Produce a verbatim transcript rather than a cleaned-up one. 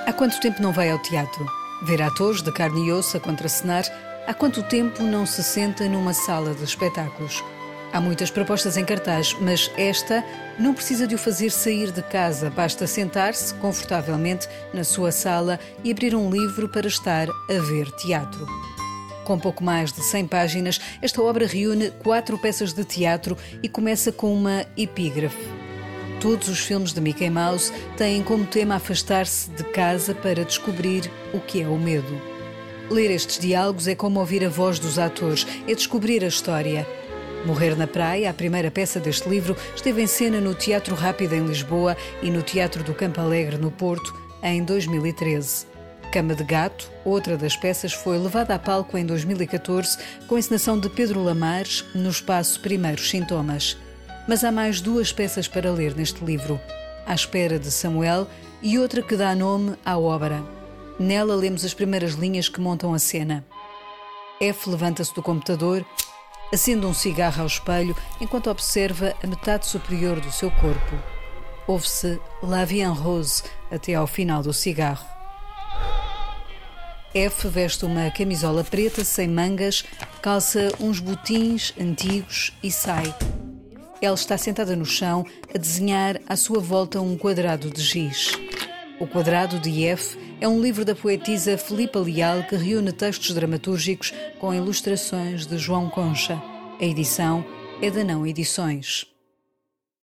Há quanto tempo não vai ao teatro? Ver atores de carne e osso a contracenar? Há quanto tempo não se senta numa sala de espetáculos? Há muitas propostas em cartaz, mas esta não precisa de o fazer sair de casa. Basta sentar-se confortavelmente na sua sala e abrir um livro para estar a ver teatro. Com pouco mais de cem páginas, esta obra reúne quatro peças de teatro e começa com uma epígrafe. Todos os filmes de Mickey Mouse têm como tema afastar-se de casa para descobrir o que é o medo. Ler estes diálogos é como ouvir a voz dos atores, é descobrir a história. Morrer na Praia, a primeira peça deste livro, esteve em cena no Teatro Rápido em Lisboa e no Teatro do Campo Alegre no Porto em dois mil e treze. Cama de Gato, outra das peças, foi levada a palco em dois mil e catorze com a encenação de Pedro Lamares no espaço Primeiros Sintomas. Mas há mais duas peças para ler neste livro, À Espera de Samuel e outra que dá nome à obra. Nela lemos as primeiras linhas que montam a cena. F levanta-se do computador, acende um cigarro ao espelho enquanto observa a metade superior do seu corpo. Ouve-se La Vie en Rose até ao final do cigarro. F veste uma camisola preta sem mangas, calça uns botins antigos e sai. Ela está sentada no chão a desenhar à sua volta um quadrado de giz. O Quadrado de F é um livro da poetisa Filipa Leal que reúne textos dramatúrgicos com ilustrações de João Concha. A edição é da Não Edições.